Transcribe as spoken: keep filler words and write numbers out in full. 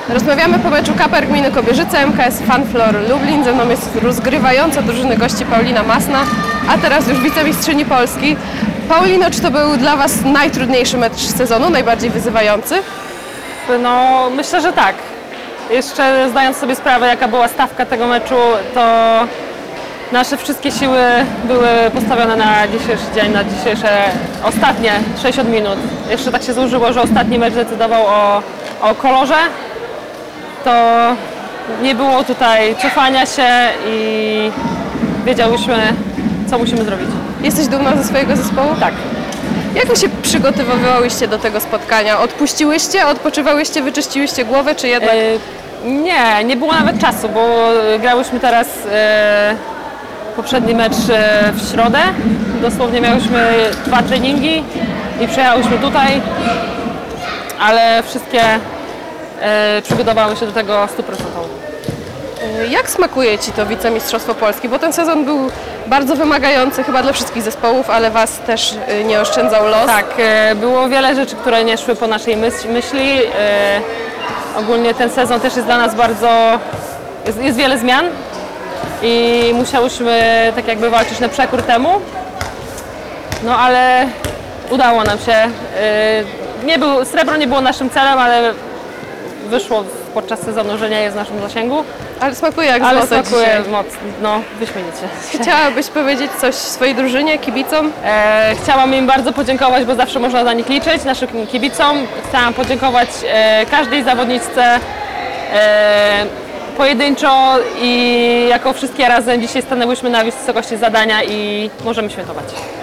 Rozmawiamy po meczu Kaper Gminy Kobierzyce, M K S Fanflor Lublin. Ze mną jest rozgrywająca drużyny gości Paulina Masna, a teraz już wicemistrzyni Polski. Paulino, czy to był dla Was najtrudniejszy mecz sezonu, najbardziej wyzywający? No, myślę, że tak. Jeszcze zdając sobie sprawę, jaka była stawka tego meczu, to nasze wszystkie siły były postawione na dzisiejszy dzień, na dzisiejsze ostatnie sześćdziesiąt minut. Jeszcze tak się złożyło, że ostatni mecz decydował o, o kolorze. To nie było tutaj cofania się i wiedziałyśmy, co musimy zrobić. Jesteś dumna ze swojego zespołu? Tak. Jak Wy się przygotowywałyście do tego spotkania? Odpuściłyście, odpoczywałyście, wyczyściłyście głowę, czy jednak... E, nie, nie było nawet czasu, bo grałyśmy teraz e, poprzedni mecz e, w środę. Dosłownie miałyśmy dwa treningi i przyjechałyśmy tutaj, ale wszystkie e, przygotowały się do tego stuprocentowo. Jak smakuje Ci to wicemistrzostwo Polski? Bo ten sezon był bardzo wymagający chyba dla wszystkich zespołów, ale Was też y, nie oszczędzał los. Tak, e, było wiele rzeczy, które nie szły po naszej myśl, myśli. E, ogólnie ten sezon też jest dla nas bardzo... Jest, jest wiele zmian i musiałyśmy tak jakby walczyć na przekór temu. No ale udało nam się. E, nie był, srebro nie było naszym celem, ale wyszło podczas sezonu, że nie jest w naszym zasięgu. Ale smakuje jak Ale złoto smakuje dzisiaj. mocno, no wyśmienicie. Chciałabyś powiedzieć coś swojej drużynie, kibicom? E, chciałam im bardzo podziękować, bo zawsze można na nich liczyć, naszym kibicom. Chciałam podziękować e, każdej zawodniczce e, pojedynczo i jako wszystkie razem dzisiaj stanęłyśmy na wysokości zadania i możemy świętować.